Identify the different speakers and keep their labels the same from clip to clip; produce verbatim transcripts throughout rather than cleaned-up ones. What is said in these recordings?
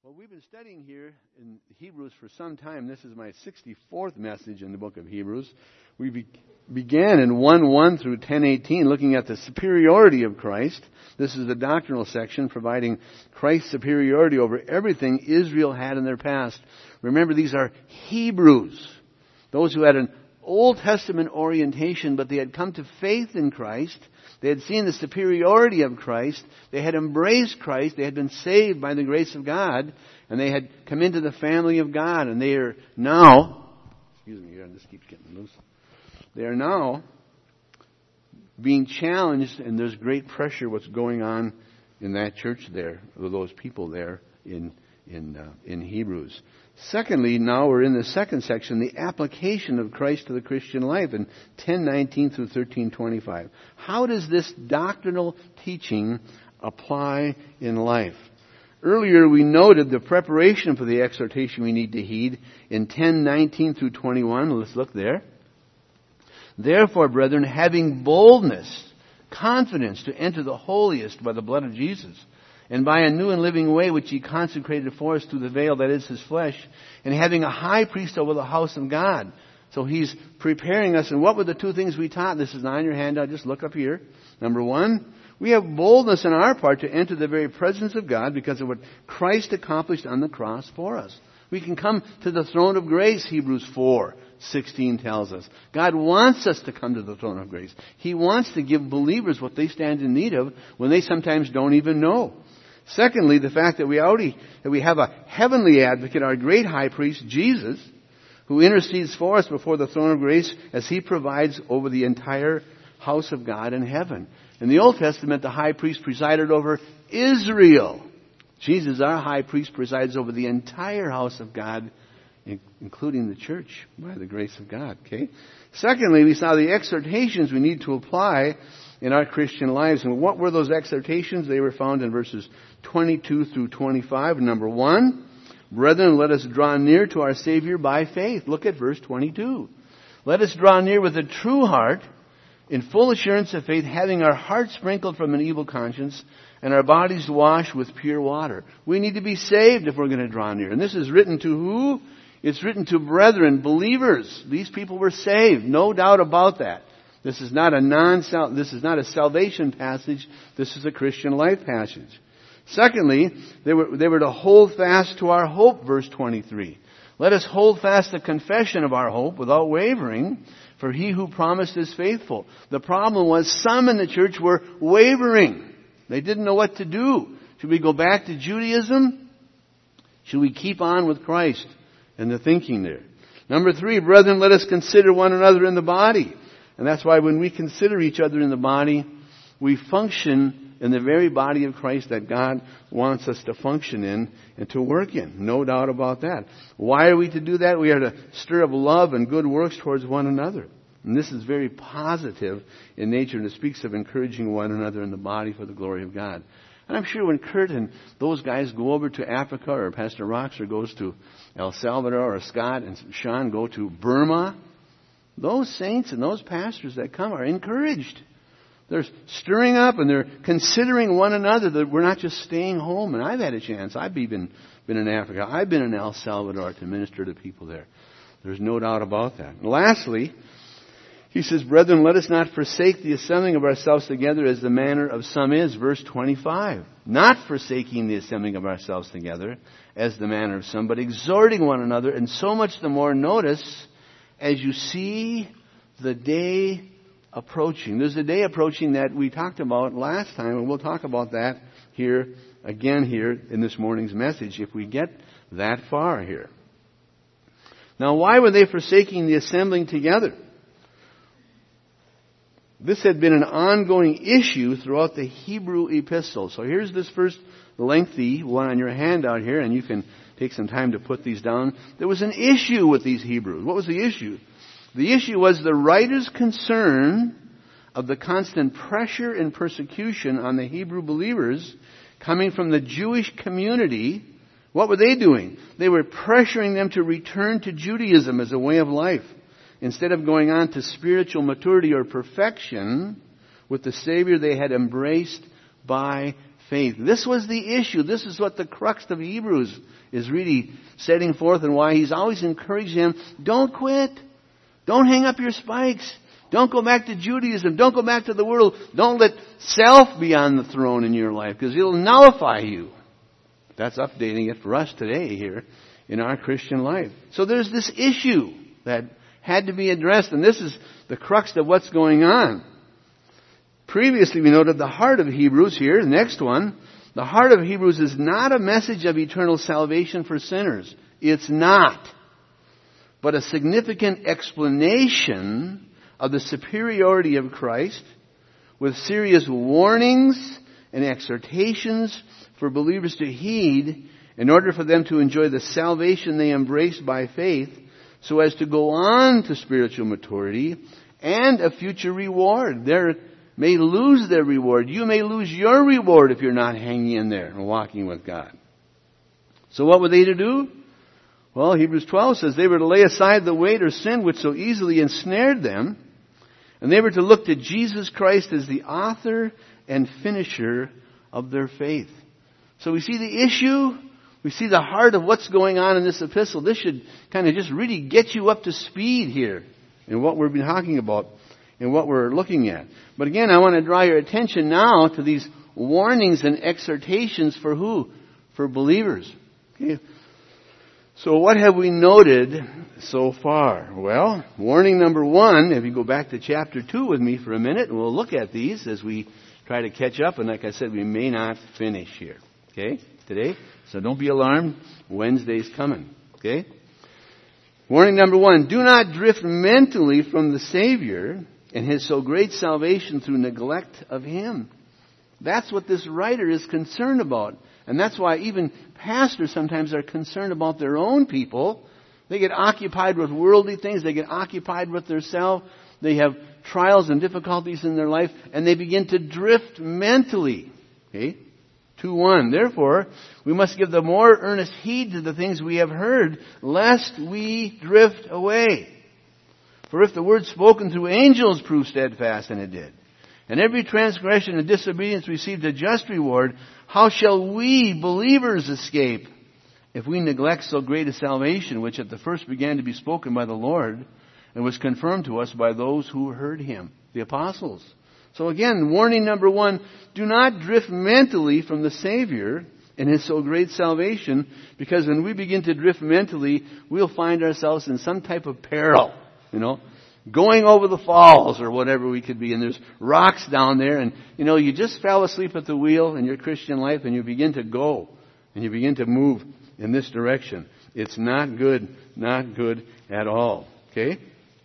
Speaker 1: Well, we've been studying here in Hebrews for some time. This is my sixty-fourth message in the book of Hebrews. We be- began in one one through ten eighteen looking at the superiority of Christ. This is the doctrinal section providing Christ's superiority over everything Israel had in their past. Remember, these are Hebrews, those who had an Old Testament orientation, but they had come to faith in Christ. They had seen the superiority of Christ. They had embraced Christ. They had been saved by the grace of God. And they had come into the family of God. And they are now, excuse me, this keeps getting loose. They are now being challenged, and there's great pressure what's going on in that church there, or those people there in in uh, in Hebrews. Secondly, now we're in the second section, the application of Christ to the Christian life in ten nineteen through thirteen twenty-five. How does this doctrinal teaching apply in life? Earlier we noted the preparation for the exhortation we need to heed in ten nineteen through twenty-one. Let's look there. Therefore, brethren, having boldness, confidence to enter the holiest by the blood of Jesus, and by a new and living way which He consecrated for us through the veil that is His flesh, and having a high priest over the house of God. So He's preparing us. And what were the two things we taught? This is not in your handout. Just look up here. Number one, we have boldness on our part to enter the very presence of God because of what Christ accomplished on the cross for us. We can come to the throne of grace, Hebrews four sixteen tells us. God wants us to come to the throne of grace. He wants to give believers what they stand in need of when they sometimes don't even know. Secondly, the fact that we already that we have a heavenly advocate, our great high priest, Jesus, who intercedes for us before the throne of grace as He provides over the entire house of God in heaven. In the Old Testament, the high priest presided over Israel. Jesus, our high priest, presides over the entire house of God, including the church, by the grace of God. Okay. Secondly, we saw the exhortations we need to apply in our Christian lives. And what were those exhortations? They were found in verses twenty-two through twenty-five. Number one, brethren, let us draw near to our Savior by faith. Look at verse twenty-two. Let us draw near with a true heart, in full assurance of faith, having our hearts sprinkled from an evil conscience, and our bodies washed with pure water. We need to be saved if we're going to draw near. And this is written to who? It's written to brethren, believers. These people were saved. No doubt about that. This is not a non this is not a salvation passage. This is a Christian life passage. Secondly, they were they were to hold fast to our hope, verse twenty-three. Let us hold fast the confession of our hope without wavering, for He who promised is faithful. The problem was some in the church were wavering. They didn't know what to do. Should we go back to Judaism? Should we keep on with Christ? And the thinking there. Number three, brethren, let us consider one another in the body. And that's why when we consider each other in the body, we function in the very body of Christ that God wants us to function in and to work in. No doubt about that. Why are we to do that? We are to stir up love and good works towards one another. And this is very positive in nature, and it speaks of encouraging one another in the body for the glory of God. And I'm sure when Kurt and those guys go over to Africa, or Pastor Roxer goes to El Salvador, or Scott and Sean go to Burma, those saints and those pastors that come are encouraged. They're stirring up and they're considering one another, that we're not just staying home. And I've had a chance. I've even been in Africa. I've been in El Salvador to minister to people there. There's no doubt about that. And lastly, he says, brethren, let us not forsake the assembling of ourselves together as the manner of some is. Verse twenty-five. Not forsaking the assembling of ourselves together as the manner of some, but exhorting one another, and so much the more notice as you see the day approaching. There's a day approaching that we talked about last time, and we'll talk about that here again here in this morning's message if we get that far here. Now, why were they forsaking the assembling together? This had been an ongoing issue throughout the Hebrew epistle. So here's this first lengthy one on your handout here, and you can take some time to put these down. There was an issue with these Hebrews. What was the issue? The issue was the writer's concern of the constant pressure and persecution on the Hebrew believers coming from the Jewish community. What were they doing? They were pressuring them to return to Judaism as a way of life, instead of going on to spiritual maturity or perfection with the Savior they had embraced by faith. This was the issue. This is what the crux of Hebrews is really setting forth, and why he's always encouraging them. Don't quit. Don't hang up your spikes. Don't go back to Judaism. Don't go back to the world. Don't let self be on the throne in your life, because it'll nullify you. That's updating it for us today here in our Christian life. So there's this issue that had to be addressed, and this is the crux of what's going on. Previously we noted the heart of Hebrews here. The next one. The heart of Hebrews is not a message of eternal salvation for sinners. It's not. But a significant explanation of the superiority of Christ, with serious warnings and exhortations for believers to heed in order for them to enjoy the salvation they embrace by faith, so as to go on to spiritual maturity and a future reward. They may lose their reward. You may lose your reward if you're not hanging in there and walking with God. So what were they to do? Well, Hebrews twelve says they were to lay aside the weight or sin which so easily ensnared them, and they were to look to Jesus Christ as the author and finisher of their faith. So we see the issue. We see the heart of what's going on in this epistle. This should kind of just really get you up to speed here in what we've been talking about and what we're looking at. But again, I want to draw your attention now to these warnings and exhortations for who? For believers. Okay. So what have we noted so far? Well, warning number one, if you go back to chapter two with me for a minute, and we'll look at these as we try to catch up. And like I said, we may not finish here. Okay? Today. So don't be alarmed. Wednesday's coming. Okay? Warning number one, do not drift mentally from the Savior and His so great salvation through neglect of Him. That's what this writer is concerned about. And that's why even pastors sometimes are concerned about their own people. They get occupied with worldly things. They get occupied with their self. They have trials and difficulties in their life, and they begin to drift mentally. Okay? two one. Therefore, we must give the more earnest heed to the things we have heard, lest we drift away. For if the word spoken through angels proved steadfast, and it did, and every transgression and disobedience received a just reward, how shall we, believers, escape if we neglect so great a salvation, which at the first began to be spoken by the Lord, and was confirmed to us by those who heard Him, the apostles? So again, warning number one, do not drift mentally from the Savior and His so great salvation, because when we begin to drift mentally, we'll find ourselves in some type of peril, you know, going over the falls or whatever we could be, and there's rocks down there, and you know, you just fell asleep at the wheel in your Christian life, and you begin to go, and you begin to move in this direction. It's not good, not good at all. Okay?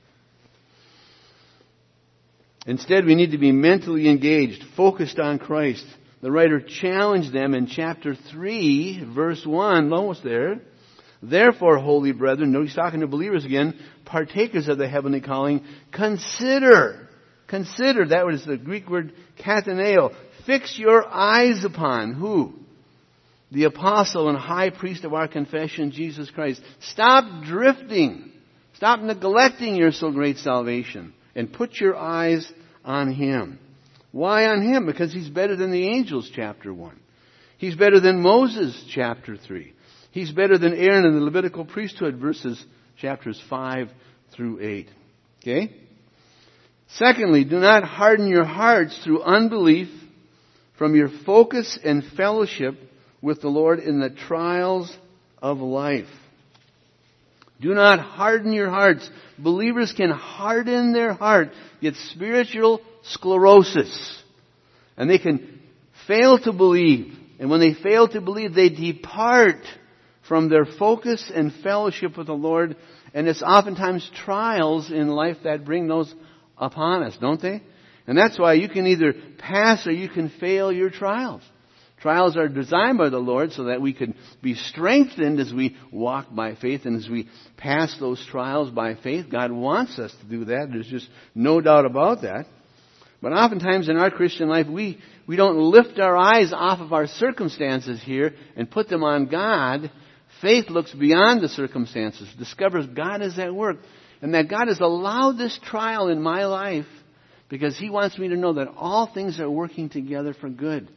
Speaker 1: Instead, we need to be mentally engaged, focused on Christ. The writer challenged them in chapter three, verse one, almost there. Therefore, holy brethren, no, he's talking to believers again, partakers of the heavenly calling, consider, consider, that was the Greek word kataneo, fix your eyes upon who? The apostle and high priest of our confession, Jesus Christ. Stop drifting. Stop neglecting your so great salvation. And put your eyes on Him. Why on Him? Because He's better than the angels, chapter one. He's better than Moses, chapter three. He's better than Aaron in the Levitical priesthood, verses chapters five through eight. Okay? Secondly, do not harden your hearts through unbelief from your focus and fellowship with the Lord in the trials of life. Do not harden your hearts. Believers can harden their heart, get spiritual sclerosis. And they can fail to believe. And when they fail to believe, they depart from their focus and fellowship with the Lord. And it's oftentimes trials in life that bring those upon us, don't they? And that's why you can either pass or you can fail your trials. Trials are designed by the Lord so that we can be strengthened as we walk by faith and as we pass those trials by faith. God wants us to do that. There's just no doubt about that. But oftentimes in our Christian life, we, we don't lift our eyes off of our circumstances here and put them on God. Faith looks beyond the circumstances, discovers God is at work, and that God has allowed this trial in my life because He wants me to know that all things are working together for good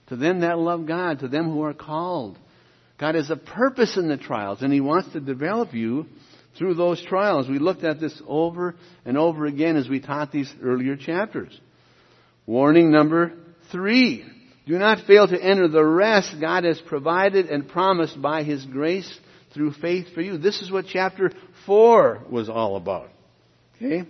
Speaker 1: To them that love God, to them who are called. God has a purpose in the trials, and He wants to develop you through those trials. We looked at this over and over again as we taught these earlier chapters. Warning number three. Do not fail to enter the rest God has provided and promised by His grace through faith for you. This is what chapter four was all about. Okay?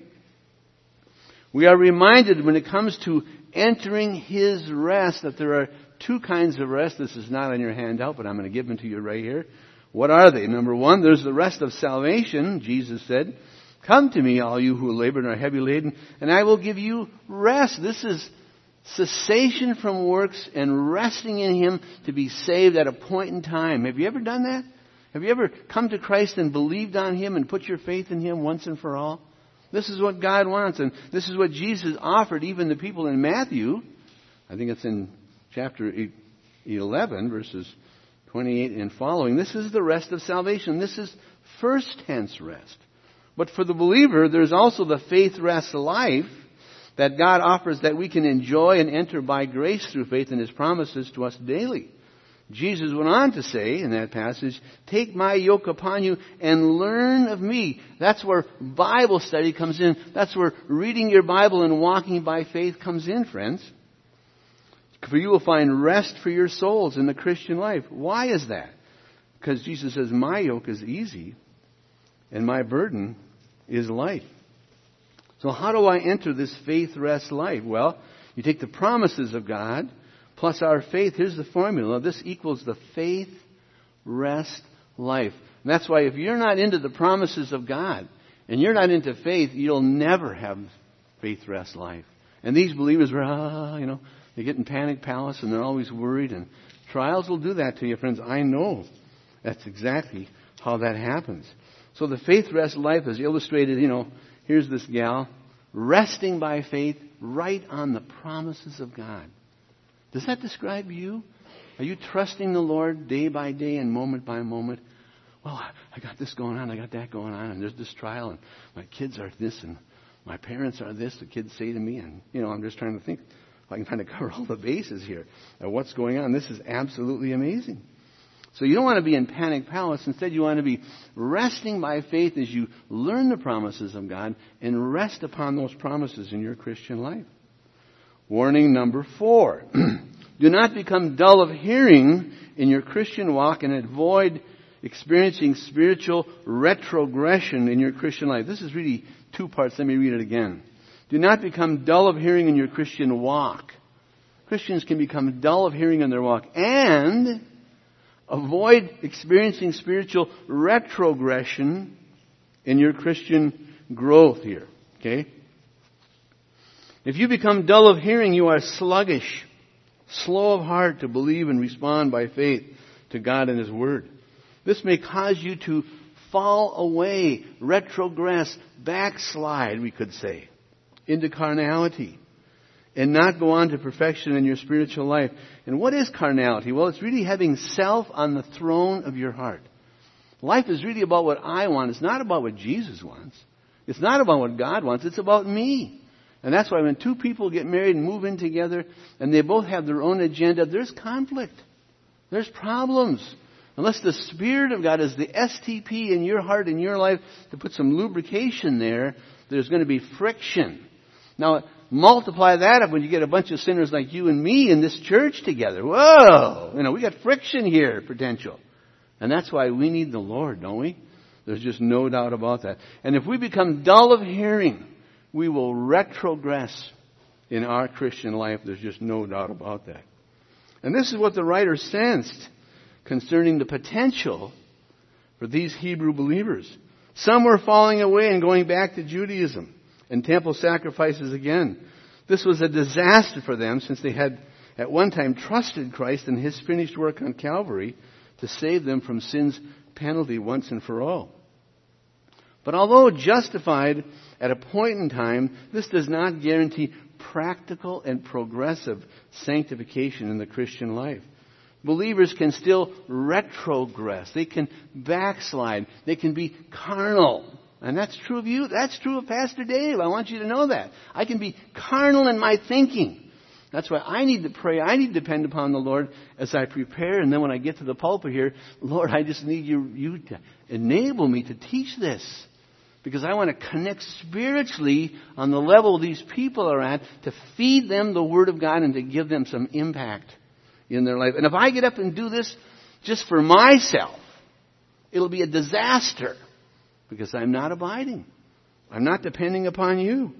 Speaker 1: We are reminded when it comes to entering His rest that there are two kinds of rest. This is not on your handout, but I'm going to give them to you right here. What are they? Number one, there's the rest of salvation. Jesus said, "Come to me, all you who labor and are heavy laden, and I will give you rest." This is cessation from works and resting in Him to be saved at a point in time. Have you ever done that? Have you ever come to Christ and believed on Him and put your faith in Him once and for all? This is what God wants, and this is what Jesus offered even the people in Matthew. I think it's in chapter eleven, verses twenty-eight and following. This is the rest of salvation. This is first tense rest. But for the believer, there's also the faith rest life that God offers that we can enjoy and enter by grace through faith in His promises to us daily. Jesus went on to say in that passage, "Take my yoke upon you and learn of me." That's where Bible study comes in. That's where reading your Bible and walking by faith comes in, friends. For you will find rest for your souls in the Christian life. Why is that? Because Jesus says, "My yoke is easy and my burden is light." So how do I enter this faith rest life? Well, you take the promises of God plus our faith. Here's the formula. This equals the faith rest life. And that's why if you're not into the promises of God and you're not into faith, you'll never have faith rest life. And these believers were, ah, you know, they get in panic palace and they're always worried. And trials will do that to you, friends. I know that's exactly how that happens. So the faith rest life is illustrated, you know, here's this gal resting by faith right on the promises of God. Does that describe you? Are you trusting the Lord day by day and moment by moment? Well, I got this going on, I got that going on, and there's this trial, and my kids are this, and my parents are this, the kids say to me, and, you know, I'm just trying to think if I can kind of cover all the bases here of what's going on. This is absolutely amazing. So you don't want to be in panic palace. Instead, you want to be resting by faith as you learn the promises of God and rest upon those promises in your Christian life. Warning number four. Do not become dull of hearing in your Christian walk and avoid experiencing spiritual retrogression in your Christian life. This is really two parts. Let me read it again. Do not become dull of hearing in your Christian walk. Christians can become dull of hearing in their walk. And avoid experiencing spiritual retrogression in your Christian growth here. Okay? If you become dull of hearing, you are sluggish, slow of heart to believe and respond by faith to God and His Word. This may cause you to fall away, retrogress, backslide, we could say, into carnality, and not go on to perfection in your spiritual life. And what is carnality? Well, it's really having self on the throne of your heart. Life is really about what I want. It's not about what Jesus wants. It's not about what God wants. It's about me. And that's why when two people get married and move in together and they both have their own agenda, there's conflict. There's problems. Unless the Spirit of God is the S T P in your heart, in your life, to put some lubrication there, there's going to be friction. Now, multiply that up when you get a bunch of sinners like you and me in this church together. Whoa! You know, we got friction here, potential. And that's why we need the Lord, don't we? There's just no doubt about that. And if we become dull of hearing, we will retrogress in our Christian life. There's just no doubt about that. And this is what the writer sensed concerning the potential for these Hebrew believers. Some were falling away and going back to Judaism and temple sacrifices again. This was a disaster for them since they had at one time trusted Christ and His finished work on Calvary to save them from sin's penalty once and for all. But although justified at a point in time, this does not guarantee practical and progressive sanctification in the Christian life. Believers can still retrogress. They can backslide. They can be carnal. And that's true of you. That's true of Pastor Dave. I want you to know that. I can be carnal in my thinking. That's why I need to pray. I need to depend upon the Lord as I prepare. And then when I get to the pulpit here, Lord, I just need you, you to enable me to teach this. Because I want to connect spiritually on the level these people are at to feed them the Word of God and to give them some impact in their life. And if I get up and do this just for myself, it'll be a disaster because I'm not abiding. I'm not depending upon you.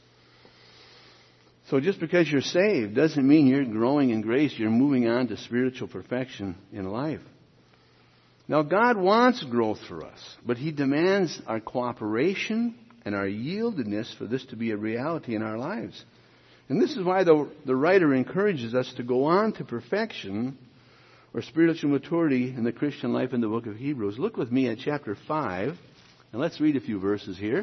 Speaker 1: So just because you're saved doesn't mean you're growing in grace. You're moving on to spiritual perfection in life. Now, God wants growth for us, but He demands our cooperation and our yieldedness for this to be a reality in our lives. And this is why the, the writer encourages us to go on to perfection or spiritual maturity in the Christian life in the book of Hebrews. Look with me at chapter five, and let's read a few verses here.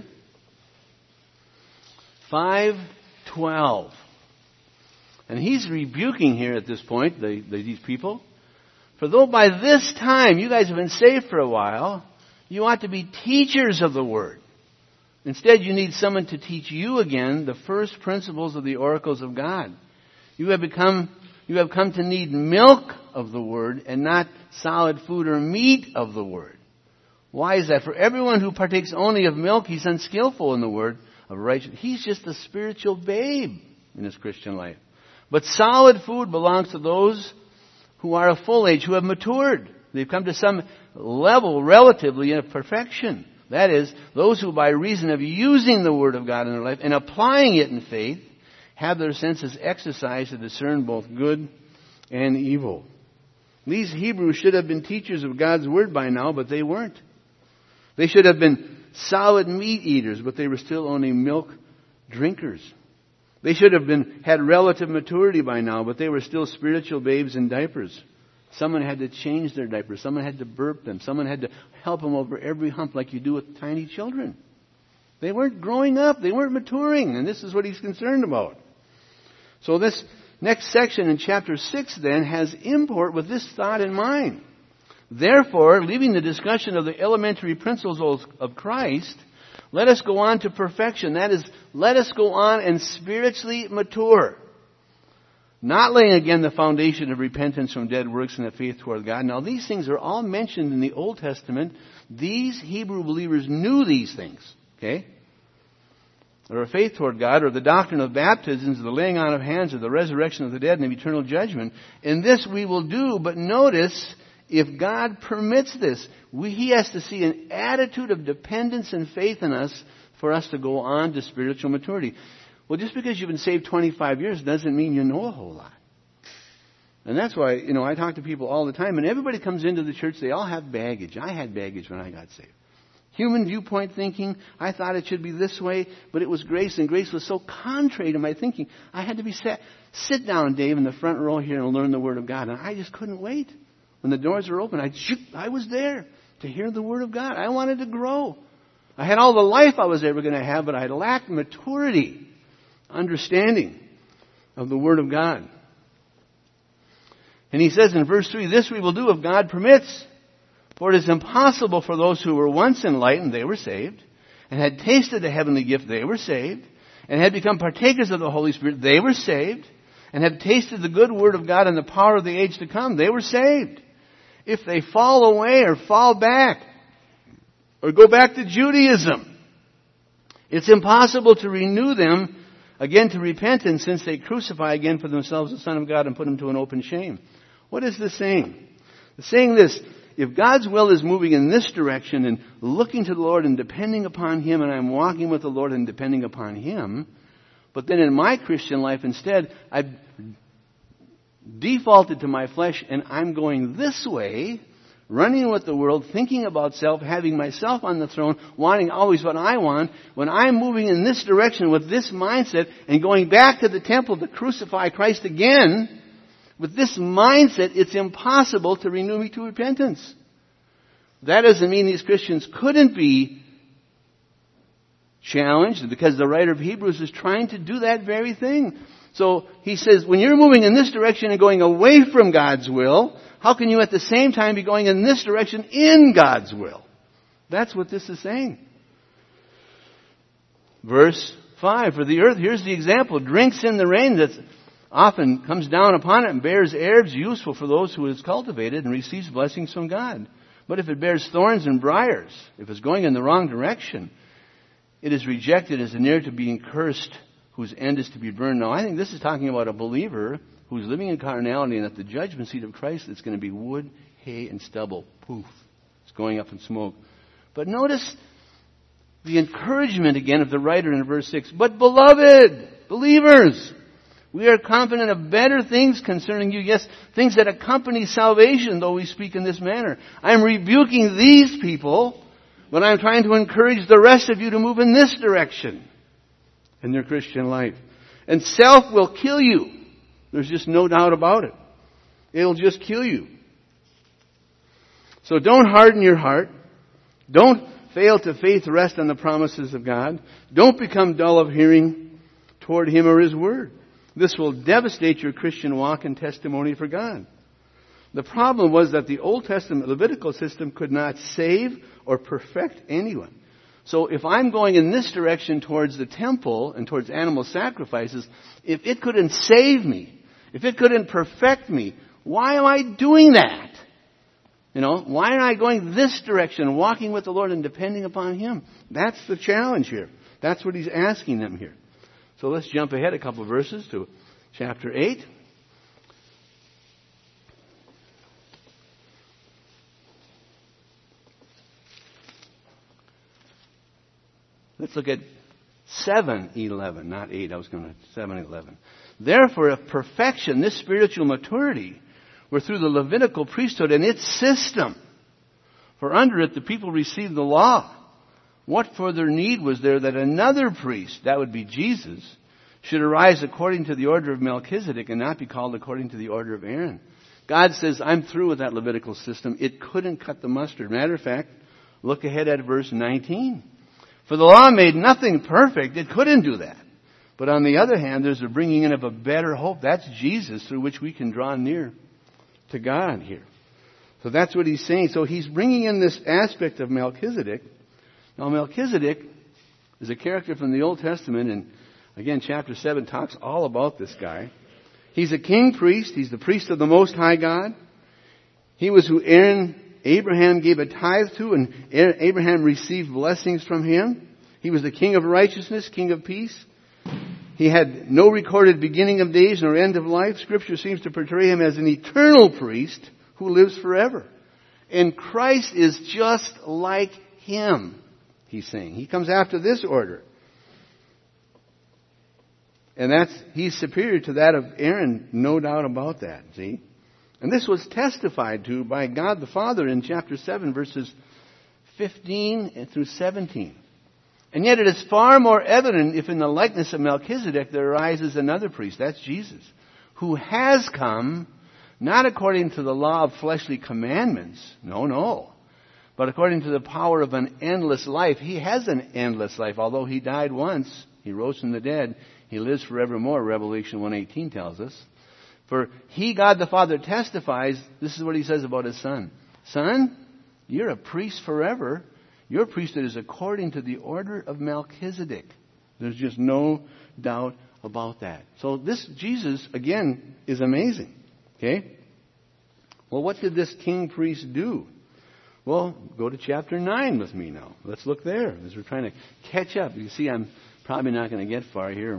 Speaker 1: five twelve. And he's rebuking here at this point, the, the, these people. For though by this time you guys have been saved for a while, you ought to be teachers of the Word. Instead, you need someone to teach you again the first principles of the oracles of God. You have become, you have come to need milk of the Word and not solid food or meat of the Word. Why is that? For everyone who partakes only of milk, he's unskillful in the word of righteousness. He's just a spiritual babe in his Christian life. But solid food belongs to those who are of full age, who have matured. They've come to some level relatively of perfection. That is, those who by reason of using the Word of God in their life and applying it in faith have their senses exercised to discern both good and evil. These Hebrews should have been teachers of God's Word by now, but they weren't. They should have been solid meat eaters, but they were still only milk drinkers. They should have been had relative maturity by now, but they were still spiritual babes in diapers. Someone had to change their diapers. Someone had to burp them. Someone had to help them over every hump like you do with tiny children. They weren't growing up. They weren't maturing. And this is what he's concerned about. So this next section in chapter six then has import with this thought in mind. Therefore, leaving the discussion of the elementary principles of Christ, let us go on to perfection. That is, let us go on and spiritually mature. Not laying again the foundation of repentance from dead works and the faith toward God. Now, these things are all mentioned in the Old Testament. These Hebrew believers knew these things. Okay? Or a faith toward God, or the doctrine of baptisms, the laying on of hands, or the resurrection of the dead, and the eternal judgment. And this we will do, but notice, if God permits this, we, He has to see an attitude of dependence and faith in us for us to go on to spiritual maturity. Well, just because you've been saved twenty-five years doesn't mean you know a whole lot. And that's why, you know, I talk to people all the time, and everybody comes into the church, they all have baggage. I had baggage when I got saved. Human viewpoint thinking, I thought it should be this way, but it was grace, and grace was so contrary to my thinking. I had to be sat, sit down, Dave, in the front row here and learn the Word of God. And I just couldn't wait. When the doors were open, I, I was there to hear the Word of God. I wanted to grow. I had all the life I was ever going to have, but I lacked maturity, understanding of the Word of God. And he says in verse three, this we will do if God permits. For it is impossible for those who were once enlightened, they were saved, and had tasted the heavenly gift, they were saved, and had become partakers of the Holy Spirit, they were saved, and had tasted the good Word of God and the power of the age to come, they were saved. If they fall away or fall back or go back to Judaism, it's impossible to renew them again to repentance, since they crucify again for themselves the Son of God and put Him to an open shame. What is this saying? It's saying this: if God's will is moving in this direction and looking to the Lord and depending upon Him, and I'm walking with the Lord and depending upon Him, but then in my Christian life instead, I've defaulted to my flesh and I'm going this way, running with the world, thinking about self, having myself on the throne, wanting always what I want. When I'm moving in this direction with this mindset and going back to the temple to crucify Christ again, with this mindset, it's impossible to renew me to repentance. That doesn't mean these Christians couldn't be challenged, because the writer of Hebrews is trying to do that very thing. So he says, when you're moving in this direction and going away from God's will, how can you at the same time be going in this direction in God's will? That's what this is saying. Verse five, for the earth, here's the example, drinks in the rain that's often comes down upon it and bears herbs useful for those who is cultivated and receives blessings from God. But if it bears thorns and briars, if it's going in the wrong direction, it is rejected as near to being cursed, whose end is to be burned. Now, I think this is talking about a believer who's living in carnality, and at the judgment seat of Christ, it's going to be wood, hay, and stubble. Poof. It's going up in smoke. But notice the encouragement again of the writer in verse six. But beloved, believers, we are confident of better things concerning you. Yes, things that accompany salvation, though we speak in this manner. I'm rebuking these people, but I'm trying to encourage the rest of you to move in this direction in their Christian life. And self will kill you. There's just no doubt about it. It'll just kill you. So don't harden your heart. Don't fail to faith rest on the promises of God. Don't become dull of hearing toward Him or His Word. This will devastate your Christian walk and testimony for God. The problem was that the Old Testament Levitical system could not save or perfect anyone. So if I'm going in this direction towards the temple and towards animal sacrifices, if it couldn't save me, if it couldn't perfect me, why am I doing that? You know, why am I going this direction, walking with the Lord and depending upon Him? That's the challenge here. That's what He's asking them here. So let's jump ahead a couple of verses to chapter eight. Let's look at seven eleven, not eight. I was going to seven eleven. Therefore, if perfection, this spiritual maturity, were through the Levitical priesthood and its system, for under it the people received the law, what further need was there that another priest, that would be Jesus, should arise according to the order of Melchizedek and not be called according to the order of Aaron? God says, I'm through with that Levitical system. It couldn't cut the mustard. Matter of fact, look ahead at verse nineteen. For the law made nothing perfect. It couldn't do that. But on the other hand, there's a bringing in of a better hope. That's Jesus, through which we can draw near to God here. So that's what he's saying. So he's bringing in this aspect of Melchizedek. Now, Melchizedek is a character from the Old Testament, and again, chapter seven talks all about this guy. He's a king priest. He's the priest of the Most High God. He was who Aaron, Abraham gave a tithe to, and Abraham received blessings from him. He was the king of righteousness, king of peace. He had no recorded beginning of days nor end of life. Scripture seems to portray him as an eternal priest who lives forever. And Christ is just like him, he's saying. He comes after this order. And that's, he's superior to that of Aaron, no doubt about that, see? And this was testified to by God the Father in chapter seven, verses fifteen through seventeen. And yet it is far more evident if in the likeness of Melchizedek there arises another priest, that's Jesus, who has come not according to the law of fleshly commandments, no, no, but according to the power of an endless life. He has an endless life. Although he died once, he rose from the dead, he lives forevermore, Revelation one eighteen tells us. For he, God the Father, testifies, this is what he says about his Son. Son, you're a priest forever. Your priesthood is according to the order of Melchizedek. There's just no doubt about that. So this Jesus, again, is amazing. Okay? Well, what did this king priest do? Well, go to chapter nine with me now. Let's look there as we're trying to catch up. You see, I'm probably not going to get far here.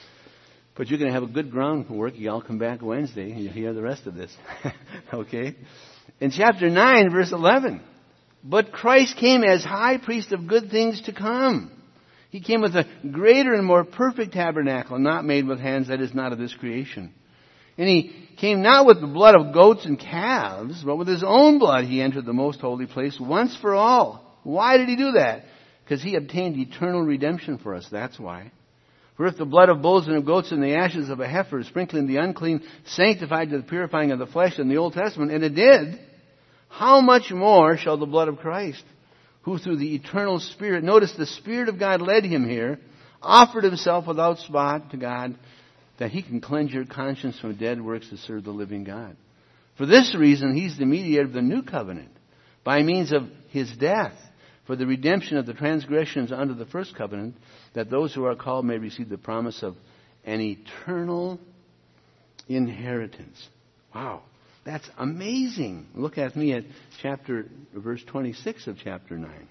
Speaker 1: But you're going to have a good groundwork. Y'all come back Wednesday and you'll hear the rest of this. Okay? In chapter nine, verse eleven. But Christ came as high priest of good things to come. He came with a greater and more perfect tabernacle, not made with hands, that is not of this creation. And he came not with the blood of goats and calves, but with his own blood he entered the most holy place once for all. Why did he do that? Because he obtained eternal redemption for us. That's why. For if the blood of bulls and of goats and the ashes of a heifer, sprinkling the unclean, sanctified to the purifying of the flesh in the Old Testament, and it did, how much more shall the blood of Christ, who through the eternal Spirit, notice the Spirit of God led him here, offered himself without spot to God, that he can cleanse your conscience from dead works to serve the living God. For this reason, he's the mediator of the new covenant, by means of his death, for the redemption of the transgressions under the first covenant, that those who are called may receive the promise of an eternal inheritance. Wow. That's amazing. Look at me at chapter, verse twenty-six of chapter nine.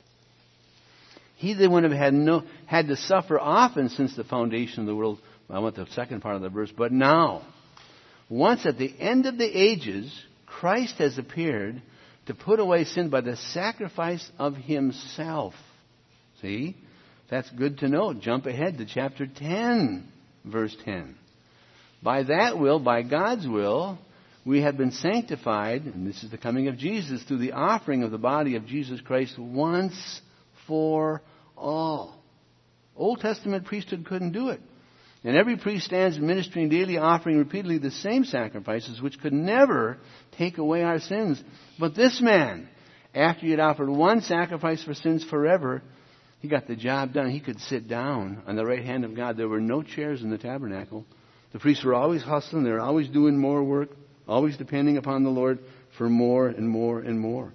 Speaker 1: He that would have had no, had to suffer often since the foundation of the world. I want the second part of the verse. But now, once at the end of the ages, Christ has appeared to put away sin by the sacrifice of himself. See? That's good to know. Jump ahead to chapter ten, verse ten. By that will, by God's will, we have been sanctified, and this is the coming of Jesus, through the offering of the body of Jesus Christ once for all. Old Testament priesthood couldn't do it. And every priest stands ministering daily, offering repeatedly the same sacrifices, which could never take away our sins. But this man, after he had offered one sacrifice for sins forever, he got the job done. He could sit down on the right hand of God. There were no chairs in the tabernacle. The priests were always hustling. They were always doing more work, always depending upon the Lord for more and more and more.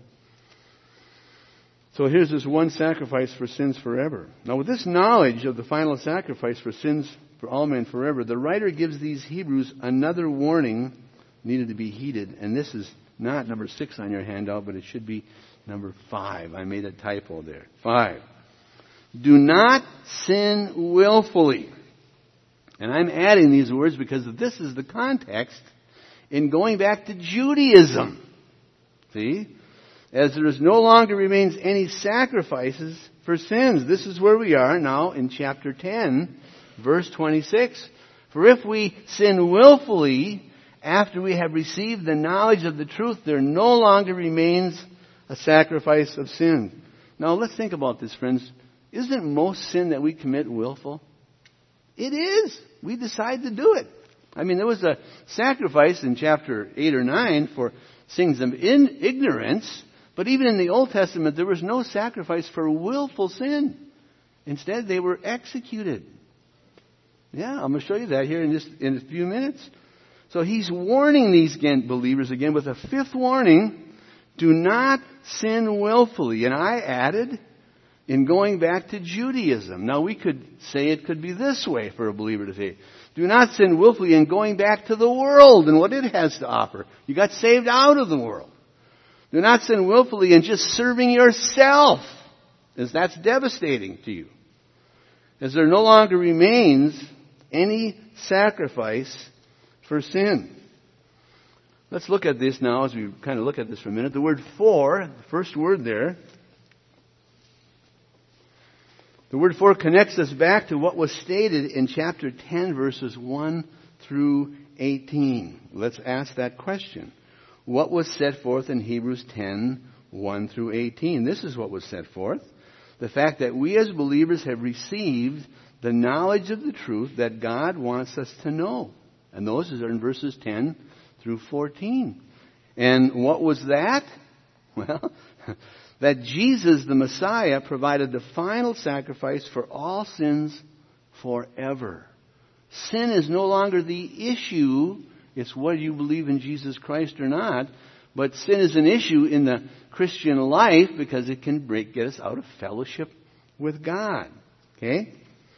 Speaker 1: So here's this one sacrifice for sins forever. Now with this knowledge of the final sacrifice for sins for all men forever, the writer gives these Hebrews another warning needed to be heeded. And this is not number six on your handout, but it should be number five. I made a typo there. Five. Do not sin willfully. And I'm adding these words because this is the context in going back to Judaism. See? As there is no longer remains any sacrifices for sins. This is where we are now in chapter ten, verse twenty-six. For if we sin willfully after we have received the knowledge of the truth, there no longer remains a sacrifice of sin. Now let's think about this, friends. Isn't most sin that we commit willful? It is. We decide to do it. I mean, there was a sacrifice in chapter eight or nine for sins of in ignorance, but even in the Old Testament, there was no sacrifice for willful sin. Instead, they were executed. Yeah, I'm going to show you that here in just in a few minutes. So he's warning these believers again with a fifth warning: do not sin willfully. And I added, in going back to Judaism. Now we could say it could be this way for a believer to say, do not sin willfully in going back to the world and what it has to offer. You got saved out of the world. Do not sin willfully in just serving yourself, as that's devastating to you. As there no longer remains any sacrifice for sin. Let's look at this now as we kind of look at this for a minute. The word for, the first word there, the word for connects us back to what was stated in chapter ten, verses one through eighteen. Let's ask that question. What was set forth in Hebrews ten, one through eighteen? This is what was set forth. The fact that we as believers have received the knowledge of the truth that God wants us to know. And those are in verses ten through fourteen. And what was that? Well, that Jesus, the Messiah, provided the final sacrifice for all sins forever. Sin is no longer the issue. It's whether you believe in Jesus Christ or not. But sin is an issue in the Christian life because it can break, get us out of fellowship with God. Okay?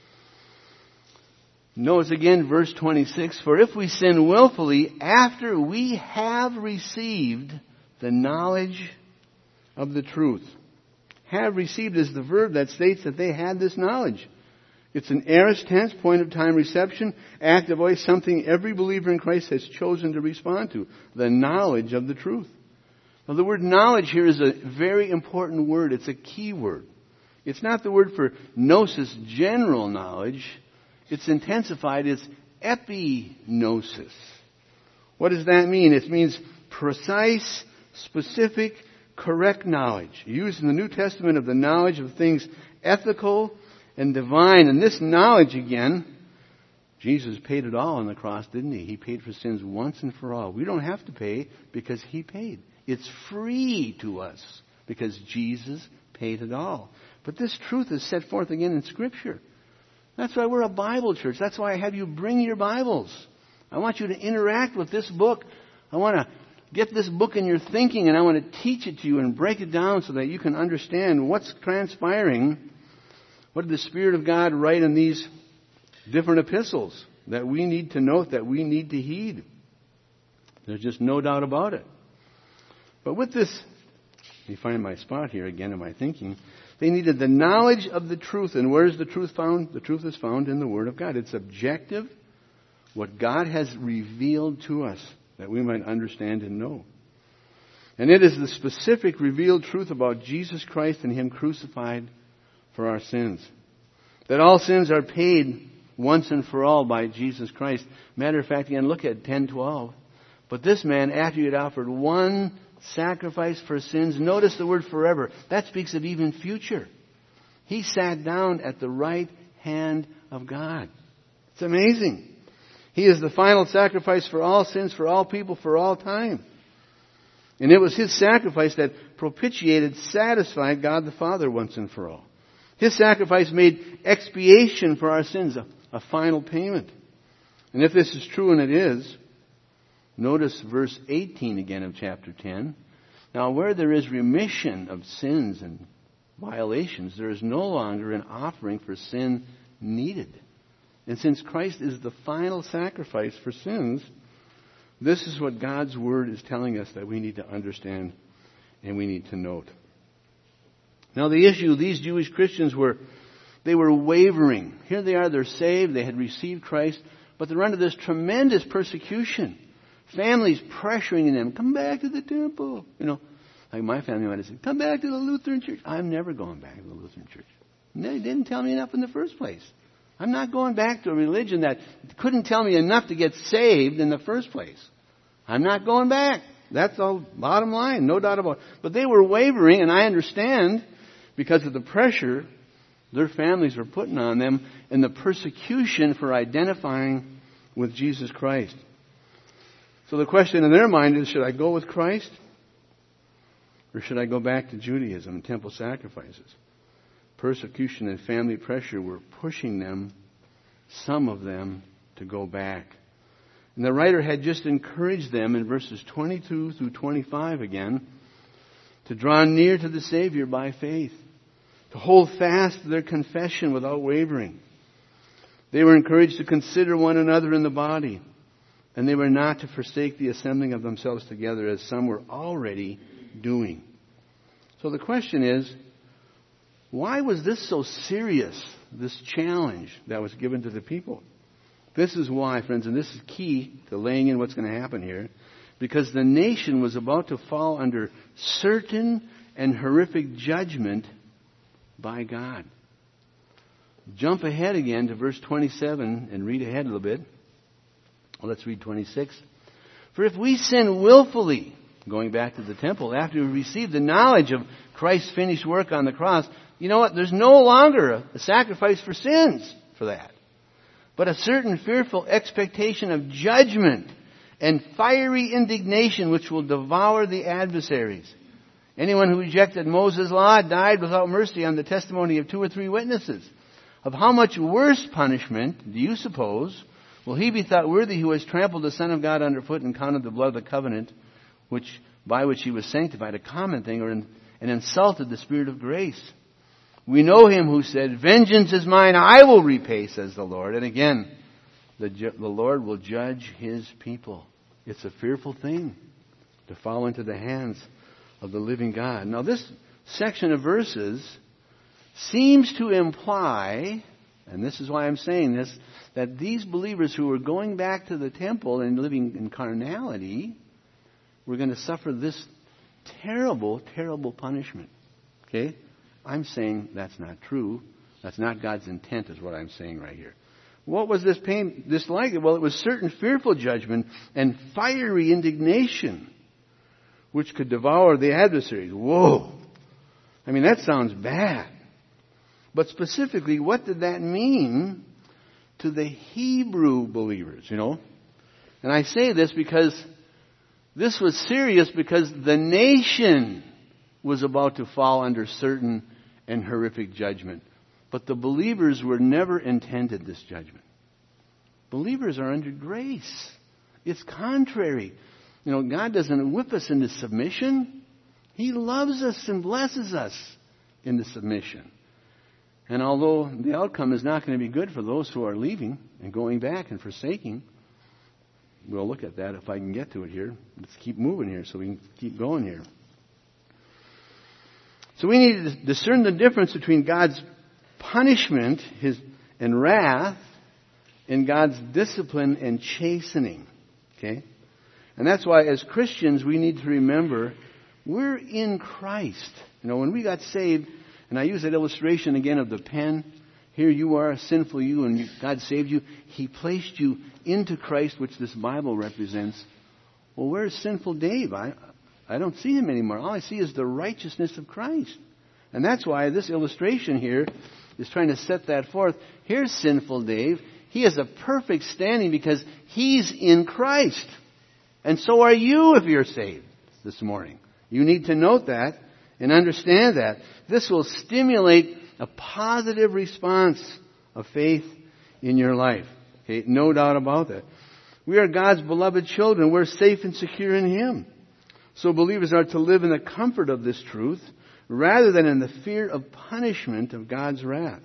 Speaker 1: Notice again verse twenty-six. For if we sin willfully after we have received the knowledge of the truth. Have received is the verb that states that they had this knowledge. It's an aorist tense, point of time reception, active voice, something every believer in Christ has chosen to respond to. The knowledge of the truth. Now the word knowledge here is a very important word. It's a key word. It's not the word for gnosis, general knowledge. It's intensified. It's epignosis. What does that mean? It means precise, specific, correct knowledge. Used in the New Testament of the knowledge of things ethical and divine. And this knowledge, again, Jesus paid it all on the cross, didn't he? He paid for sins once and for all. We don't have to pay because he paid. It's free to us because Jesus paid it all. But this truth is set forth again in Scripture. That's why we're a Bible church. That's why I have you bring your Bibles. I want you to interact with this book. I want to get this book in your thinking, and I want to teach it to you and break it down so that you can understand what's transpiring. What did the Spirit of God write in these different epistles? that we need to note, that we need to heed. There's just no doubt about it. But with this, let me find my spot here again in my thinking. They needed the knowledge of the truth. And where is the truth found? The truth is found in the Word of God. It's objective, what God has revealed to us, that we might understand and know. And it is the specific revealed truth about Jesus Christ and Him crucified for our sins. That all sins are paid once and for all by Jesus Christ. Matter of fact, again, look at ten twelve. But this man, after he had offered one sacrifice for sins, notice the word forever. That speaks of even future. He sat down at the right hand of God. It's amazing. He is the final sacrifice for all sins, for all people, for all time. And it was His sacrifice that propitiated, satisfied God the Father once and for all. His sacrifice made expiation for our sins, a, a final payment. And if this is true, and it is, notice verse eighteen again of chapter ten. Now, where there is remission of sins and violations, there is no longer an offering for sin needed. And since Christ is the final sacrifice for sins, this is what God's Word is telling us that we need to understand and we need to note. Now, the issue, these Jewish Christians were, they were wavering. Here they are, they're saved, they had received Christ, but they're under this tremendous persecution. Families pressuring them, come back to the temple. You know, like my family might have said, come back to the Lutheran church. I'm never going back to the Lutheran church. They didn't tell me enough in the first place. I'm not going back to a religion that couldn't tell me enough to get saved in the first place. I'm not going back. That's the bottom line, no doubt about it. But they were wavering, and I understand, because of the pressure their families were putting on them and the persecution for identifying with Jesus Christ. So the question in their mind is, should I go with Christ? Or should I go back to Judaism and temple sacrifices? Persecution and family pressure were pushing them, some of them, to go back. And the writer had just encouraged them in verses twenty-two through twenty-five again to draw near to the Savior by faith, to hold fast to their confession without wavering. They were encouraged to consider one another in the body, and they were not to forsake the assembling of themselves together as some were already doing. So the question is, why was this so serious, this challenge that was given to the people? This is why, friends, and this is key to laying in what's going to happen here, because the nation was about to fall under certain and horrific judgment by God. Jump ahead again to verse twenty-seven and read ahead a little bit. Well, let's read twenty-six. For if we sin willfully, going back to the temple, after we receive the knowledge of Christ's finished work on the cross, you know what? There's no longer a, a sacrifice for sins for that, but a certain fearful expectation of judgment and fiery indignation which will devour the adversaries. Anyone who rejected Moses' law died without mercy on the testimony of two or three witnesses. Of how much worse punishment, do you suppose, will he be thought worthy who has trampled the Son of God underfoot and counted the blood of the covenant which by which he was sanctified a common thing, or in, and insulted the Spirit of grace? We know him who said, vengeance is mine, I will repay, says the Lord. And again, the, the Lord will judge His people. It's a fearful thing to fall into the hands of the living God. Now this section of verses seems to imply, and this is why I'm saying this, that these believers who were going back to the temple and living in carnality were going to suffer this terrible, terrible punishment. Okay? I'm saying that's not true. That's not God's intent, is what I'm saying right here. What was this pain, this like? Well, it was certain fearful judgment and fiery indignation which could devour the adversaries. Whoa! I mean, that sounds bad. But specifically, what did that mean to the Hebrew believers, you know? And I say this because this was serious, because the nation was about to fall under certain and horrific judgment. But the believers were never intended this judgment. Believers are under grace. It's contrary. You know, God doesn't whip us into submission. He loves us and blesses us into submission. And although the outcome is not going to be good for those who are leaving and going back and forsaking, we'll look at that if I can get to it here. Let's keep moving here so we can keep going here. So we need to discern the difference between God's punishment his, and wrath and God's discipline and chastening. Okay? And that's why as Christians we need to remember we're in Christ. You know, when we got saved, and I use that illustration again of the pen. Here you are, a sinful you, and you, God saved you. He placed you into Christ, which this Bible represents. Well, where's sinful Dave? I, I don't see him anymore. All I see is the righteousness of Christ. And that's why this illustration here is trying to set that forth. Here's sinful Dave. He has a perfect standing because he's in Christ. And so are you if you're saved this morning. You need to note that and understand that. This will stimulate a positive response of faith in your life. Okay, no doubt about that. We are God's beloved children. We're safe and secure in Him. So believers are to live in the comfort of this truth rather than in the fear of punishment of God's wrath.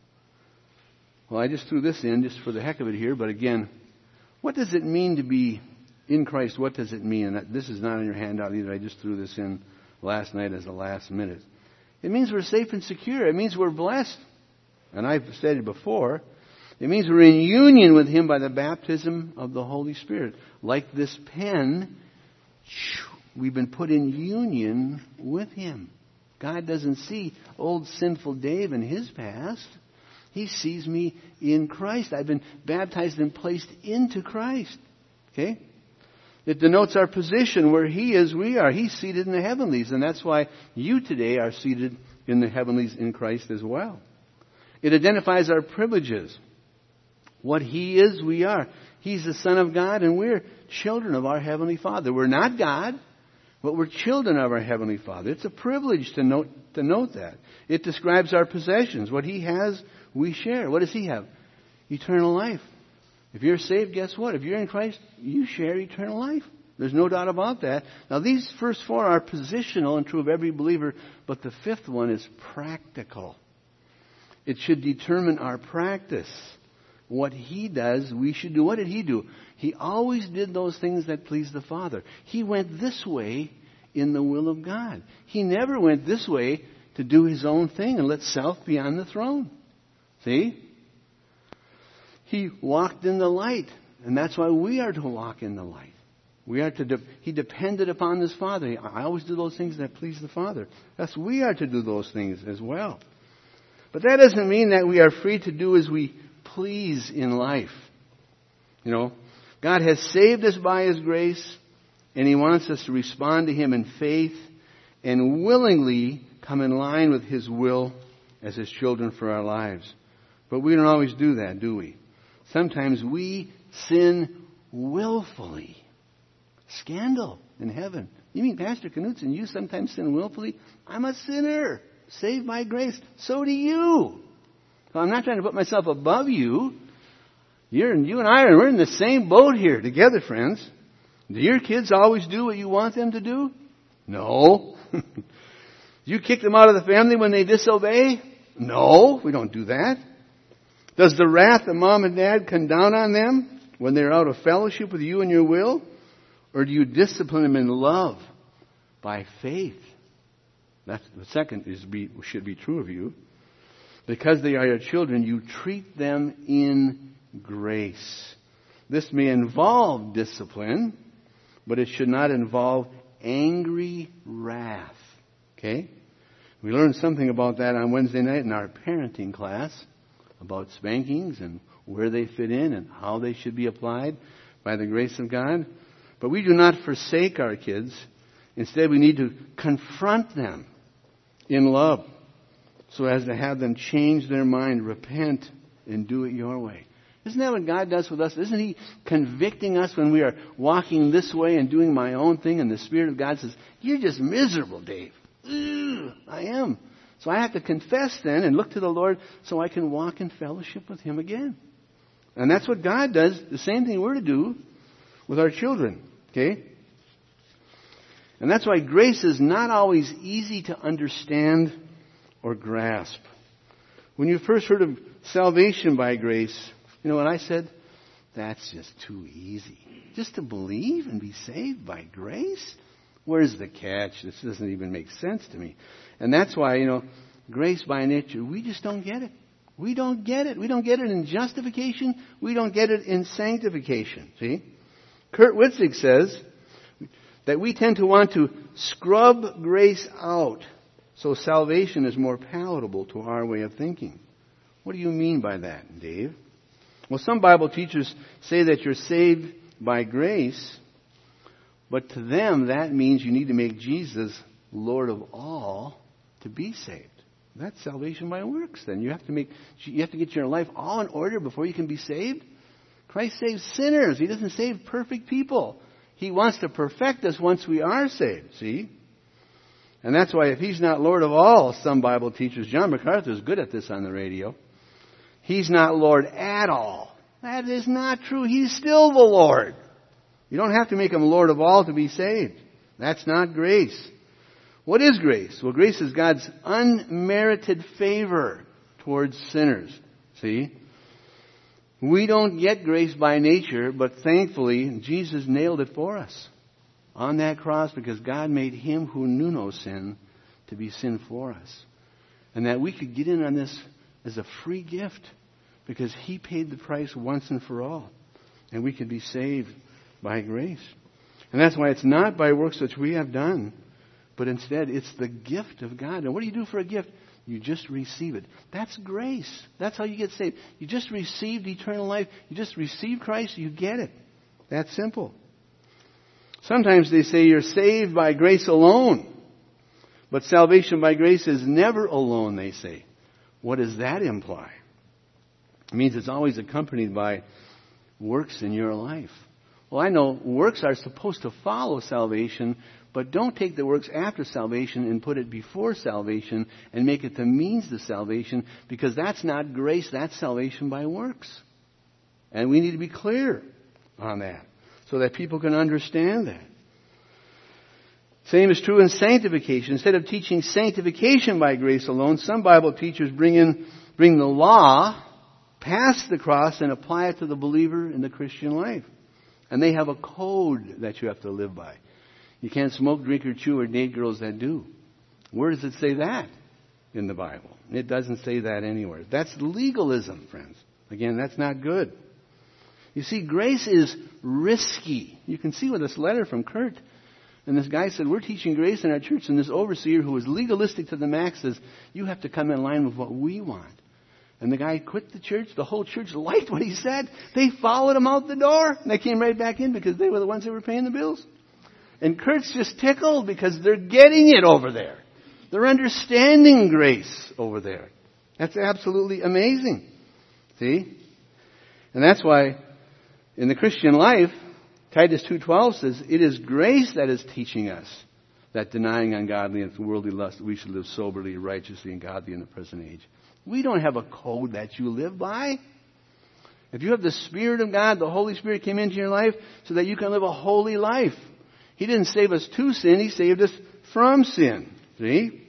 Speaker 1: Well, I just threw this in just for the heck of it here, but again, what does it mean to be in Christ? What does it mean? And this is not in your handout either. I just threw this in last night as the last minute. It means we're safe and secure. It means we're blessed. And I've said it before. It means we're in union with Him by the baptism of the Holy Spirit. Like this pen, we've been put in union with Him. God doesn't see old sinful Dave in his past. He sees me in Christ. I've been baptized and placed into Christ. Okay? It denotes our position where He is, we are. He's seated in the heavenlies. And that's why you today are seated in the heavenlies in Christ as well. It identifies our privileges. What He is, we are. He's the Son of God and we're children of our Heavenly Father. We're not God, but we're children of our Heavenly Father. It's a privilege to note, to note that. It describes our possessions. What He has, we share. What does He have? Eternal life. If you're saved, guess what? If you're in Christ, you share eternal life. There's no doubt about that. Now, these first four are positional and true of every believer, but the fifth one is practical. It should determine our practice. What He does, we should do. What did He do? He always did those things that pleased the Father. He went this way in the will of God. He never went this way to do His own thing and let self be on the throne. See? He walked in the light, and that's why we are to walk in the light. We are to. De- he depended upon His Father. I always do those things that please the Father. Thus, we are to do those things as well. But that doesn't mean that we are free to do as we please in life. You know, God has saved us by His grace, and He wants us to respond to Him in faith and willingly come in line with His will as His children for our lives. But we don't always do that, do we? Sometimes we sin willfully. Scandal in heaven. You mean, Pastor Knutson, you sometimes sin willfully? I'm a sinner, saved by grace. So do you. Well, I'm not trying to put myself above you. You're, you and I are we're in the same boat here together, friends. Do your kids always do what you want them to do? No. Do you kick them out of the family when they disobey? No, we don't do that. Does the wrath of mom and dad come down on them when they're out of fellowship with you and your will? Or do you discipline them in love by faith? That's the second is be, should be true of you. Because they are your children, you treat them in grace. This may involve discipline, but it should not involve angry wrath. Okay? We learned something about that on Wednesday night in our parenting class, about spankings and where they fit in and how they should be applied by the grace of God. But we do not forsake our kids. Instead, we need to confront them in love so as to have them change their mind, repent, and do it your way. Isn't that what God does with us? Isn't He convicting us when we are walking this way and doing my own thing, and the Spirit of God says, you're just miserable, Dave. Ugh, I am. So I have to confess then and look to the Lord so I can walk in fellowship with Him again. And that's what God does, the same thing we're to do with our children. Okay? And that's why grace is not always easy to understand or grasp. When you first heard of salvation by grace, you know what I said? That's just too easy. Just to believe and be saved by grace? Where's the catch? This doesn't even make sense to me. And that's why, you know, grace by nature, we just don't get it. We don't get it. We don't get it in justification. We don't get it in sanctification. See? Kurt Witzig says that we tend to want to scrub grace out so salvation is more palatable to our way of thinking. What do you mean by that, Dave? Well, some Bible teachers say that you're saved by grace, but to them that means you need to make Jesus Lord of all to be saved. That's salvation by works. Then you have to make you have to get your life all in order before you can be saved. Christ saves sinners. He doesn't save perfect people. He wants to perfect us once we are saved. See? And that's why if He's not Lord of all, some Bible teachers, John MacArthur is good at this on the radio, He's not Lord at all. That is not true. He's still the Lord. You don't have to make Him Lord of all to be saved. That's not grace. What is grace? Well, grace is God's unmerited favor towards sinners. See? We don't get grace by nature, but thankfully, Jesus nailed it for us on that cross because God made Him who knew no sin to be sin for us. And that we could get in on this as a free gift because He paid the price once and for all. And we could be saved by grace. And that's why it's not by works which we have done, but instead it's the gift of God. And what do you do for a gift? You just receive it. That's grace. That's how you get saved. You just received eternal life. You just received Christ. You get it. That's simple. Sometimes they say you're saved by grace alone. But salvation by grace is never alone, they say. What does that imply? It means it's always accompanied by works in your life. Well, I know works are supposed to follow salvation, but don't take the works after salvation and put it before salvation and make it the means to salvation, because that's not grace, that's salvation by works. And we need to be clear on that so that people can understand that. Same is true in sanctification. Instead of teaching sanctification by grace alone, some Bible teachers bring in bring the law past the cross and apply it to the believer in the Christian life. And they have a code that you have to live by. You can't smoke, drink, or chew, or date girls that do. Where does it say that in the Bible? It doesn't say that anywhere. That's legalism, friends. Again, that's not good. You see, grace is risky. You can see with this letter from Kurt. And this guy said, we're teaching grace in our church, and this overseer who is legalistic to the max says, you have to come in line with what we want. And the guy quit the church. The whole church liked what he said. They followed him out the door. And they came right back in because they were the ones that were paying the bills. And Kurt's just tickled because they're getting it over there. They're understanding grace over there. That's absolutely amazing. See? And that's why in the Christian life, Titus two twelve says, it is grace that is teaching us that denying ungodliness and worldly lust, we should live soberly, righteously, and godly in the present age. We don't have a code that you live by. If you have the Spirit of God, the Holy Spirit came into your life so that you can live a holy life. He didn't save us to sin. He saved us from sin. See?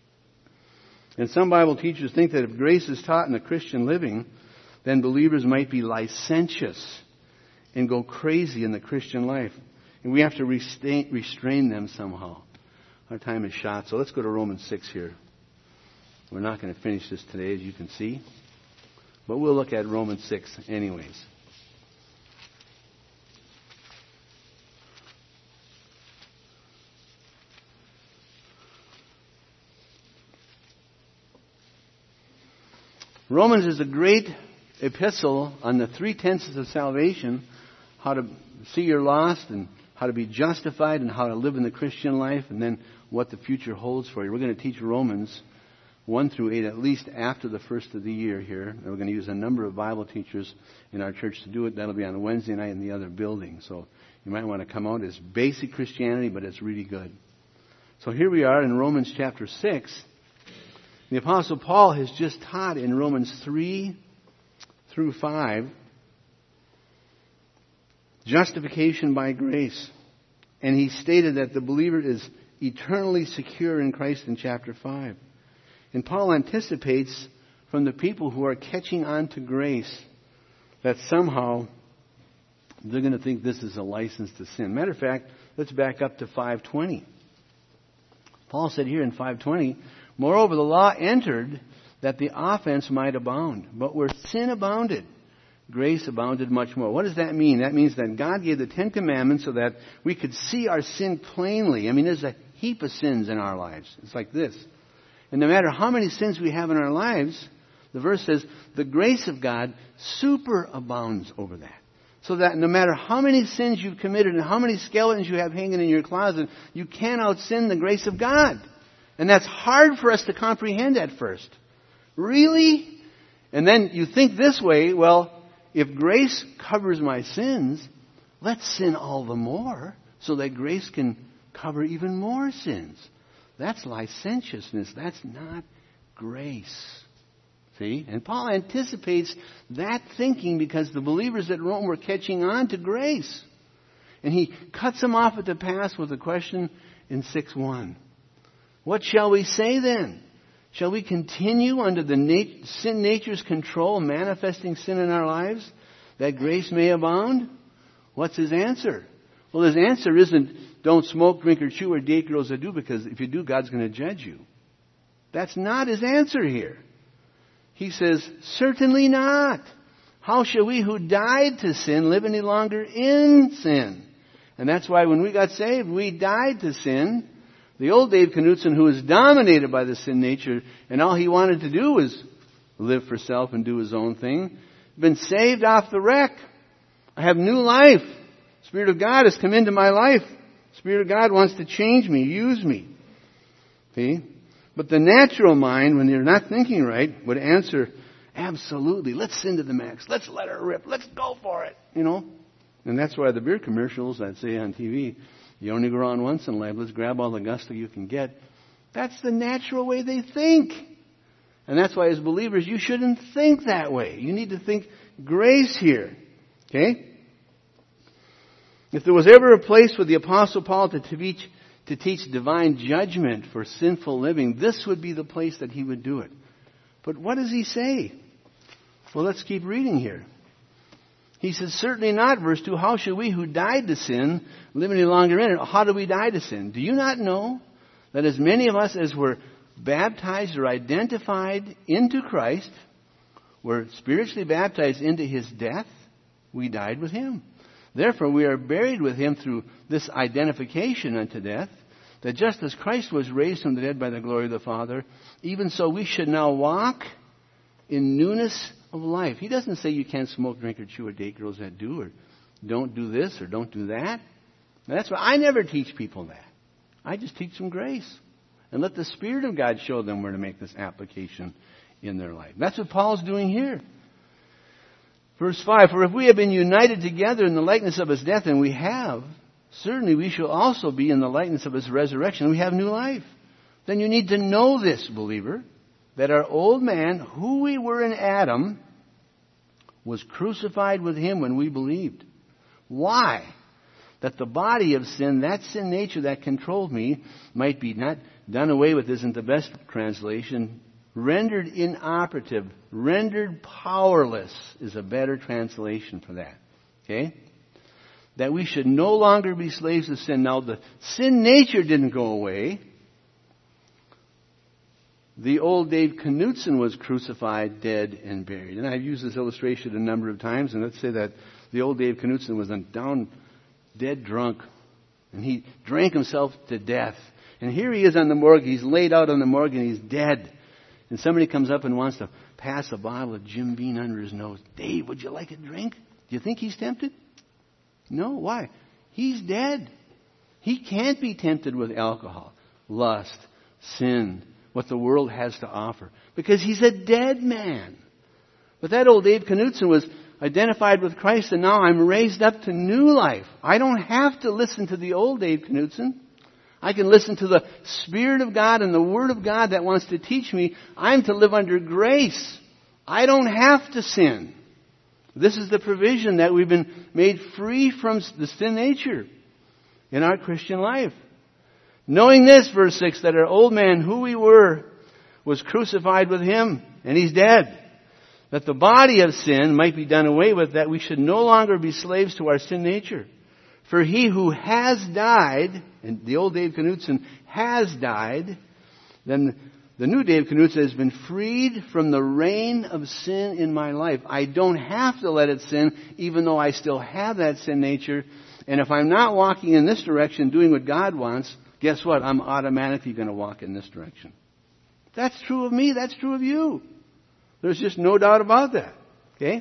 Speaker 1: And some Bible teachers think that if grace is taught in the Christian living, then believers might be licentious and go crazy in the Christian life. And we have to restrain, restrain them somehow. Our time is shot, so let's go to Romans six here. We're not going to finish this today, as you can see. But we'll look at Romans six anyways. Romans is a great epistle on the three tenses of salvation, how to see you're lost and how to be justified and how to live in the Christian life, and then what the future holds for you. We're going to teach Romans one through eight, at least after the first of the year here. And we're going to use a number of Bible teachers in our church to do it. That'll be on a Wednesday night in the other building. So you might want to come out. It's basic Christianity, but it's really good. So here we are in Romans chapter six. The Apostle Paul has just taught in Romans three through five, justification by grace. And he stated that the believer is eternally secure in Christ in chapter five. And Paul anticipates from the people who are catching on to grace that somehow they're going to think this is a license to sin. Matter of fact, let's back up to five twenty. Paul said here in five twenty, moreover, the law entered that the offense might abound. But where sin abounded, grace abounded much more. What does that mean? That means that God gave the Ten Commandments so that we could see our sin plainly. I mean, there's a heap of sins in our lives. It's like this. And no matter how many sins we have in our lives, the verse says, the grace of God superabounds over that. So that no matter how many sins you've committed and how many skeletons you have hanging in your closet, you can't out-sin the grace of God. And that's hard for us to comprehend at first. Really? And then you think this way, well, if grace covers my sins, let's sin all the more so that grace can cover even more sins. That's licentiousness. That's not grace. See? And Paul anticipates that thinking because the believers at Rome were catching on to grace. And he cuts them off at the pass with a question in six one. What shall we say then? Shall we continue under the nat- sin nature's control, manifesting sin in our lives, that grace may abound? What's his answer? Well, his answer isn't don't smoke, drink, or chew, or date girls that do, because if you do, God's going to judge you. That's not his answer here. He says, certainly not. How shall we who died to sin live any longer in sin? And that's why when we got saved, we died to sin. The old Dave Knutson, who was dominated by the sin nature, and all he wanted to do was live for self and do his own thing, been saved off the wreck. I have new life. Spirit of God has come into my life. Spirit of God wants to change me, use me. See? But the natural mind, when you're not thinking right, would answer, absolutely, let's sin to the max. Let's let her rip. Let's go for it. You know? And that's why the beer commercials that say on T V, you only go around once in life, let's grab all the gusto you can get. That's the natural way they think. And that's why as believers, you shouldn't think that way. You need to think grace here. Okay? If there was ever a place for the Apostle Paul to teach, to teach divine judgment for sinful living, this would be the place that he would do it. But what does he say? Well, let's keep reading here. He says, certainly not, verse two, how shall we who died to sin live any longer in it? How do we die to sin? Do you not know that as many of us as were baptized or identified into Christ, were spiritually baptized into his death, we died with him. Therefore, we are buried with him through this identification unto death, that just as Christ was raised from the dead by the glory of the Father, even so we should now walk in newness of life. He doesn't say you can't smoke, drink, or chew, or date girls that do, or don't do this, or don't do that. Now, that's why I never teach people that. I just teach them grace. And let the Spirit of God show them where to make this application in their life. That's what Paul's doing here. Verse five, for if we have been united together in the likeness of his death, and we have, certainly we shall also be in the likeness of his resurrection. We have new life. Then you need to know this, believer, that our old man, who we were in Adam, was crucified with him when we believed. Why? That the body of sin, that sin nature that controlled me, might be not done away with isn't the best translation. Rendered inoperative, rendered powerless is a better translation for that. Okay? That we should no longer be slaves of sin. Now, the sin nature didn't go away. The old Dave Knutson was crucified, dead, and buried. And I've used this illustration a number of times. And let's say that the old Dave Knutson was a down, dead drunk. And he drank himself to death. And here he is on the morgue. He's laid out on the morgue and he's dead. And somebody comes up and wants to pass a bottle of Jim Beam under his nose. Dave, would you like a drink? Do you think he's tempted? No. Why? He's dead. He can't be tempted with alcohol, lust, sin, what the world has to offer. Because he's a dead man. But that old Dave Knutson was identified with Christ, and now I'm raised up to new life. I don't have to listen to the old Dave Knutson. I can listen to the Spirit of God and the Word of God that wants to teach me. I'm to live under grace. I don't have to sin. This is the provision that we've been made free from the sin nature in our Christian life. Knowing this, verse six, that our old man, who we were, was crucified with him. and He's dead. That the body of sin might be done away with, that we should no longer be slaves to our sin nature. For He who has died, and the old Dave Knutson has died, then the new Dave Knutson has been freed from the reign of sin in my life. I don't have to let it sin, even though I still have that sin nature. And if I'm not walking in this direction, doing what God wants, guess what? I'm automatically going to walk in this direction. That's true of me. That's true of you. There's just no doubt about that. Okay?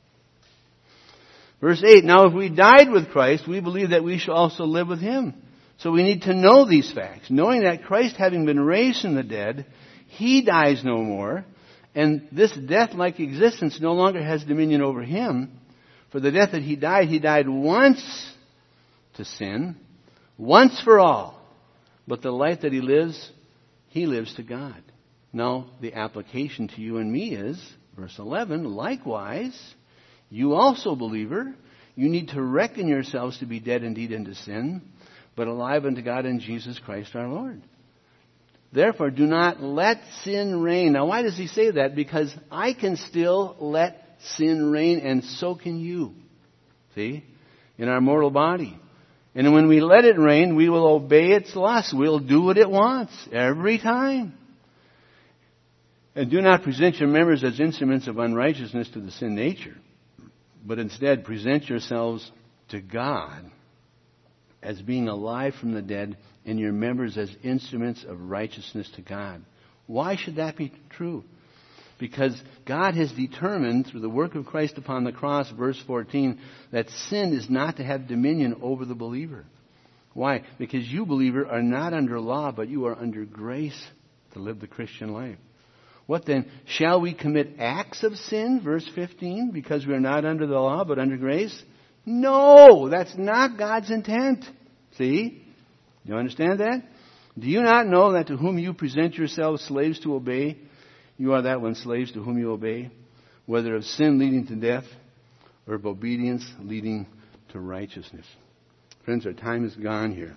Speaker 1: Verse eight, now if we died with Christ, we believe that we shall also live with Him. So we need to know these facts. Knowing that Christ, having been raised from the dead, He dies no more, and this death-like existence no longer has dominion over Him. For the death that He died, He died once to sin, once for all. But the life that He lives, He lives to God. Now, the application to you and me is, verse eleven, likewise, you also, believer, you need to reckon yourselves to be dead indeed unto sin, but alive unto God in Jesus Christ our Lord. Therefore, do not let sin reign. Now, why does he say that? Because I can still let sin reign, and so can you. See? In our mortal body. And when we let it reign, we will obey its lusts. We'll do what it wants every time. And do not present your members as instruments of unrighteousness to the sin nature, but instead present yourselves to God as being alive from the dead, and your members as instruments of righteousness to God. Why should that be true? Because God has determined through the work of Christ upon the cross, verse fourteen, that sin is not to have dominion over the believer. Why? Because you, believer, are not under law, but you are under grace to live the Christian life. What then? Shall we commit acts of sin? Verse fifteen, because we are not under the law, but under grace? No, that's not God's intent. See? You understand that? Do you not know that to whom you present yourselves slaves to obey, you are that one slaves to whom you obey, whether of sin leading to death or of obedience leading to righteousness? Friends, our time is gone here.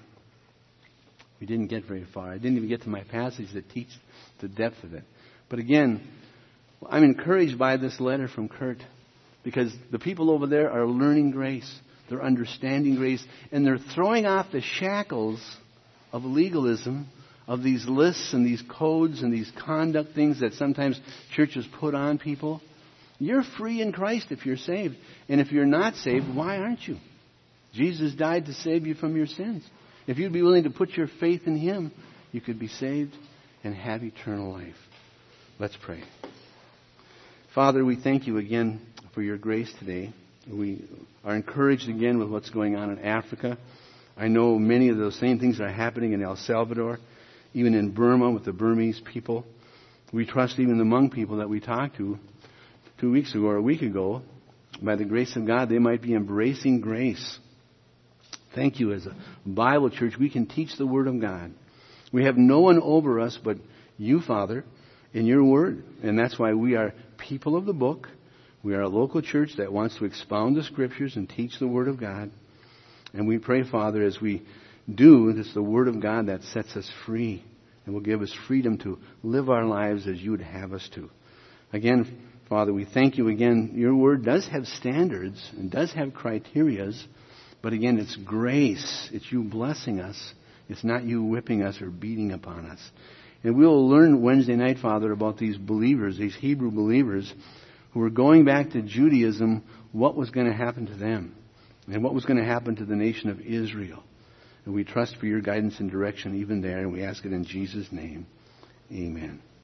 Speaker 1: We didn't get very far. I didn't even get to my passage that teaches the depth of it. But again, I'm encouraged by this letter from Kurt, because the people over there are learning grace. They're understanding grace. And they're throwing off the shackles of legalism, of these lists and these codes and these conduct things that sometimes churches put on people. You're free in Christ if you're saved. And if you're not saved, why aren't you? Jesus died to save you from your sins. If you'd be willing to put your faith in Him, you could be saved and have eternal life. Let's pray. Father, we thank you again for your grace today. We are encouraged again with what's going on in Africa. I know many of those same things are happening in El Salvador, even in Burma with the Burmese people. We trust even the Hmong people that we talked to two weeks ago or a week ago, by the grace of God, they might be embracing grace. Thank you. As a Bible church, we can teach the Word of God. We have no one over us but you, Father, in your Word. And that's why we are people of the book. We are a local church that wants to expound the Scriptures and teach the Word of God. And we pray, Father, as we do, it's the Word of God that sets us free and will give us freedom to live our lives as you would have us to. Again, Father, we thank you again. Your Word does have standards and does have criterias, but again, it's grace. It's you blessing us. It's not you whipping us or beating upon us. And we'll learn Wednesday night, Father, about these believers, these Hebrew believers, who were going back to Judaism, what was going to happen to them and what was going to happen to the nation of Israel. And we trust for your guidance and direction even there, and we ask it in Jesus' name. Amen.